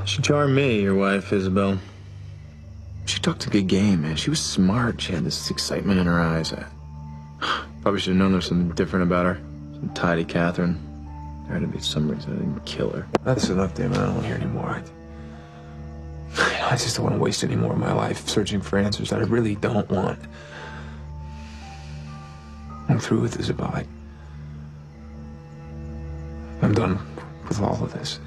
She charmed me, your wife, Isabel. She talked a good game, man. She was smart. She had this excitement in her eyes. Probably should have known there was something different about her. Some tidy Catherine. There had to be some reason I didn't kill her. That's enough, Damon. I don't want to hear anymore. I just don't want to waste any more of my life searching for answers that I really don't want. I'm through with Isabel. I'm done with all of this.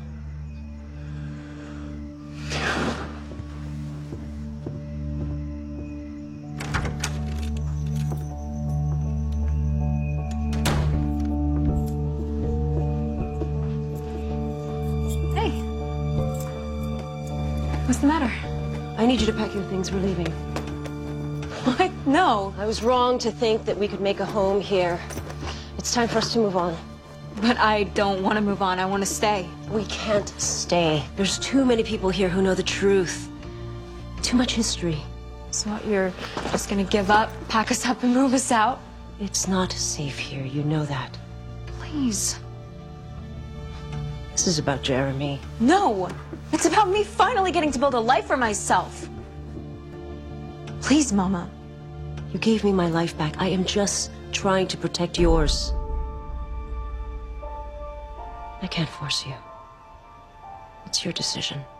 What's the matter? I need you to pack your things. We're leaving. What? No. I was wrong to think that we could make a home here. It's time for us to move on. But I don't want to move on. I want to stay. We can't stay. There's too many people here who know the truth. Too much history. So what, you're just gonna give up, pack us up, and move us out? It's not safe here. You know that. Please. This is about Jeremy. No. It's about me finally getting to build a life for myself. Please, Mama. You gave me my life back. I am just trying to protect yours. I can't force you. It's your decision.